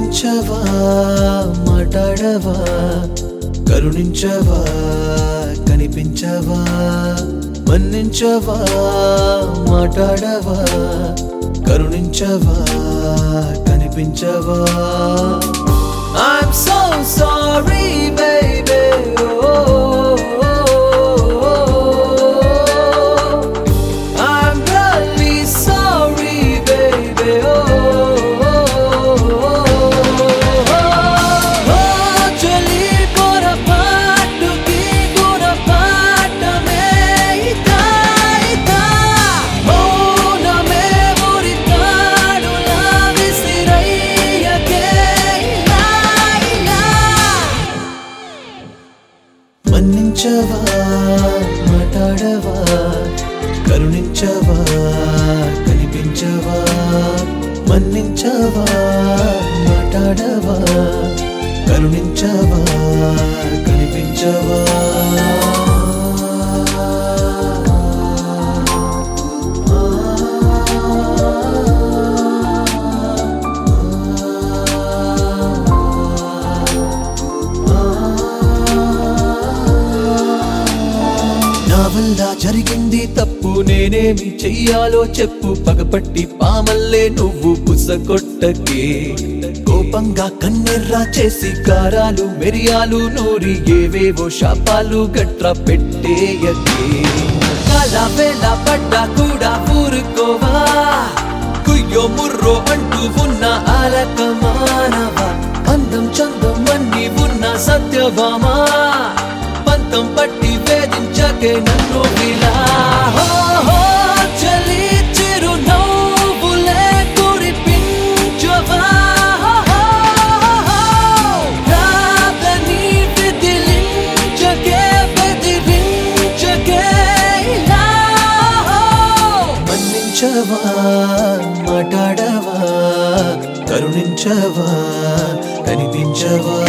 మన్నించవా మాట్లాడవా కరుణించవా కనిపించవా మన్నించవా మాట్లాడవా కరుణించవా కనిపించవా I'm so sorry baby I'm really sorry baby చలి పొరపాటుకి గుణపాఠమే ఇదా మౌనమే ఉరితాడులా విసిరయ్యకే మన్నించవా మాట్లాడవా కరుణించవా కనిపించవా మన్నించవా మాట్లాడవా కరుణించవా కనిపించవా నా వల్ల జరిగింది తప్పు నేనేమి చెయ్యాలో చెప్పు పగపట్టి పామల్లే నువ్వు పుసకొట్టకే కోపంగా కన్నెర్రా చేసి కారాలు మెరియాలు నూరి ఏవేవో శాపాలు గట్రా పెట్టేయకే కాలా వేళ పడ్డా కూడా ఊరుకోవా కుయ్యో ముర్రో అంటూ ఉన్న ఆలక మానవా అందం చందం అన్ని ఉన్న సత్యభామా పంతం పట్టి వేధించకే నన్ను ఇలా చలి చిరు నవ్వులే కురిపించవా రాగని విదిలించకే బెదిరించకే ఇలా మన్నించవా మాట్లాడవా కరుణించవా కనిపించవా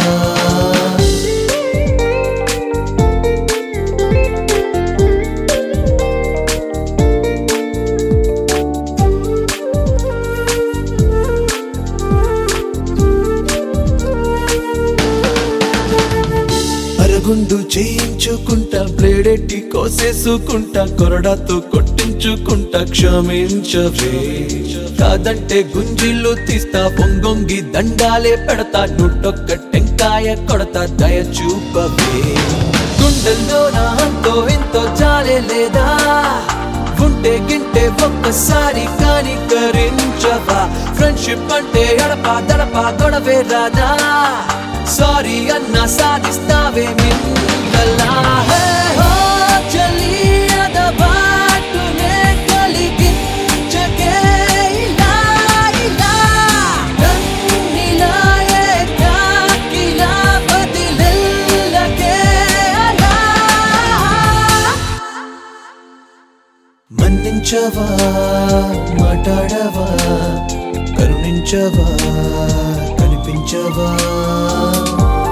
గుండు చేయించుకుంటా బ్లేడెట్టి కోసేసుకుంటా కొరడాతో కొట్టించుకుంటా క్షమించవే కాదంటే గుంజిళ్ళు తీస్తా పొంగొంగి దండాలే పెడతా నూటొక్క టెంకాయ కొడతా దయ చూపవే గుండెల్లో నా అంతో ఎంతో జాలే లేదా ఉంటే గింటే ఒక్కసారి కనికరించవా ఫ్రెండ్షిప్ అంటే ఎడపా దడపా గొడవే రాదా సారీ అన్నా సాధిస్తావే మింగలా చలి అదబాటునే కలిగించకే ఇలా నన్నిలా ఏకాకిలా వదిలెళ్ళకే అలా మన్నించవా మాట్లాడవా కరుణించవా కనిపించవా